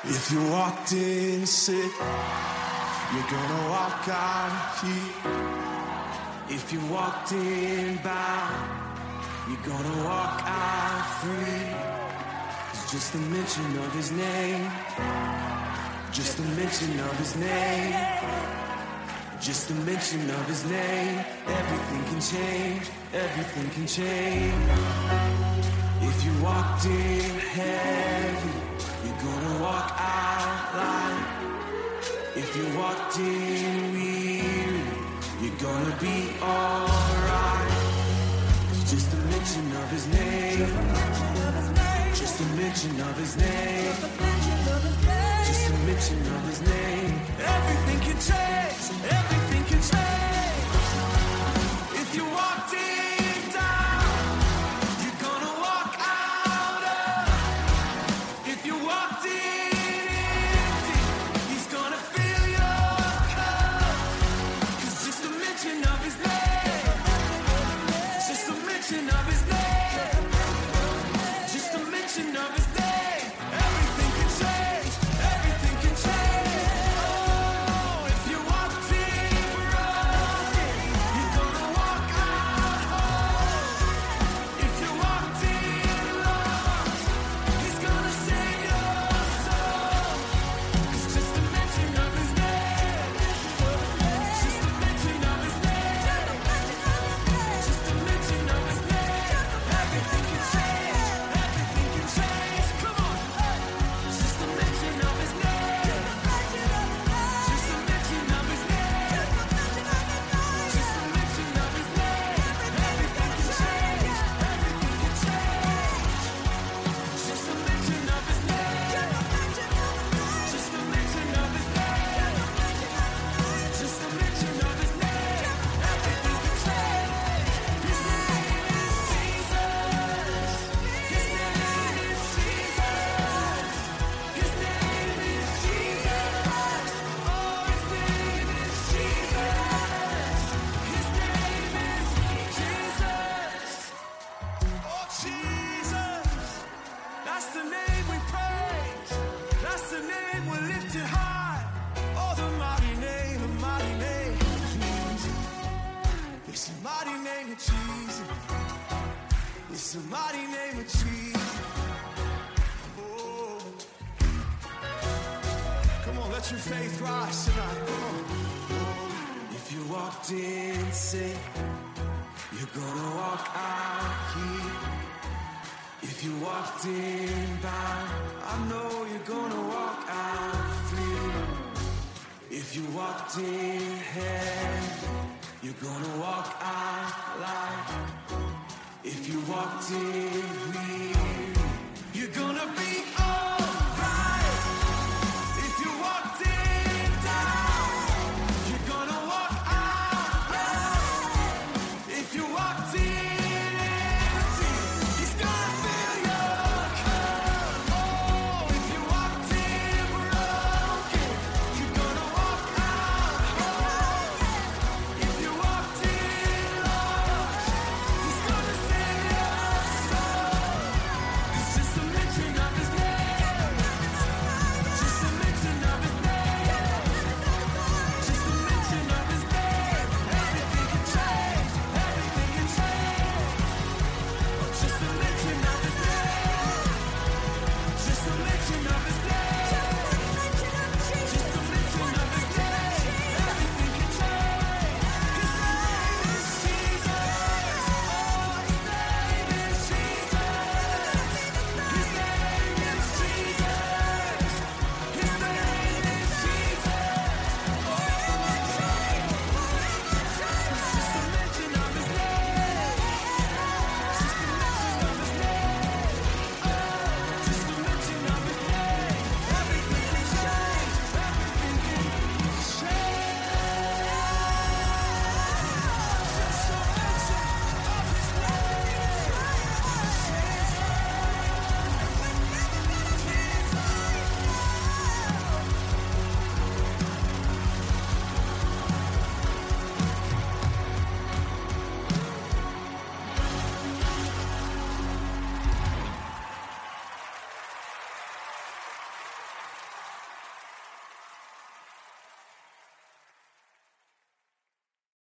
If you walked in sick, you're gonna walk out here. If you walked in bound, you're gonna walk out free. 'Cause just the mention of his name, just the mention of his name, just the mention of his name, everything can change, everything can change. If you walked in heavy, you're gonna walk out light. If you walked in weary, you're gonna be alright. Just the mention of his name, just the mention of his name, just the mention of his name, everything can change, everything can change. If you walked in down, you're gonna walk out up. If you walked in empty, he's gonna fill your cup. 'Cause just the mention of his name, just the mention of his name, just the mention of his name, everything can change, everything can change. Oh, if you walked in broken, you're gonna walk out whole. If you walked in lost, he's gonna save your soul. 'Cause just the mention of his name, just the mention of his name, just the mention of his name, everything can change, everything can change. Come on, just the mention of his name, just the mention of his name, just the mention of his name, everything can change, everything can change. Just the mention of his name, just the mention of his name, just the mention of his name, everything can change. His name is Jesus. His name is Jesus. His name is Jesus. Oh, his name is Jesus. His name is Jesus. Oh, Jesus. That's the name we praise. That's the name we lifted high. Oh, the mighty name of Jesus. It's the mighty name of Jesus. It's the mighty name of Jesus. Oh, come on, let your faith rise tonight. Come on. Oh, if you walked in sick, you're gonna walk out here. If you walked in bound, I know you're gonna walk out free. If you walked in heavy, you're gonna walk out light. If you walked in weary,